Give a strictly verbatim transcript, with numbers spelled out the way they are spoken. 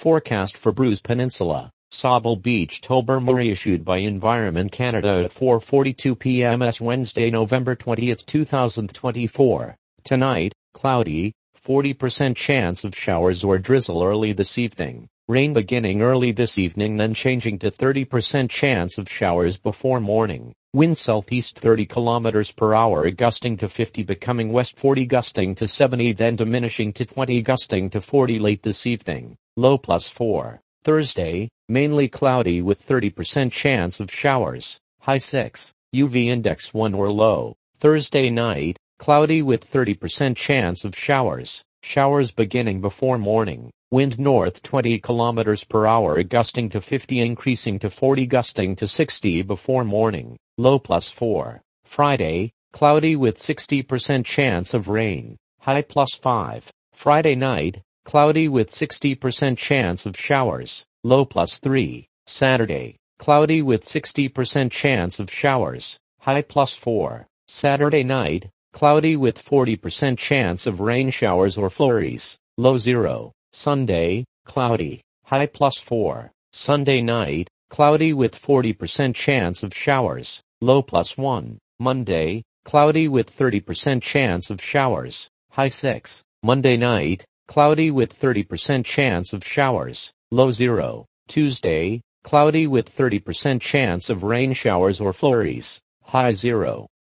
Forecast for Bruce Peninsula, Sauble Beach, Tobermory, issued by Environment Canada at four forty-two p m S Wednesday, November twentieth, two thousand twenty-four. Tonight, cloudy, forty percent chance of showers or drizzle early this evening. Rain beginning early this evening, then changing to thirty percent chance of showers before morning. Wind southeast thirty kilometers per hour, gusting to fifty, becoming west forty, gusting to seventy, then diminishing to twenty, gusting to forty late this evening. Low plus four. Thursday, mainly cloudy with thirty percent chance of showers. High six. U V index one or low. Thursday night, cloudy with thirty percent chance of showers. Showers beginning before morning. Wind north twenty kilometers per hour, gusting to fifty, increasing to forty, gusting to sixty before morning. Low plus four. Friday, cloudy with sixty percent chance of rain. High plus five. Friday night, cloudy with sixty percent chance of showers. Low plus three. Saturday, cloudy with sixty percent chance of showers. High plus four. Saturday night, cloudy with forty percent chance of rain showers or flurries. Low zero. Sunday, cloudy. High plus four. Sunday night, cloudy with forty percent chance of showers. Low plus one. Monday, cloudy with thirty percent chance of showers. High six. Monday night, cloudy with thirty percent chance of showers. Low zero. Tuesday, cloudy with thirty percent chance of rain showers or flurries. High zero.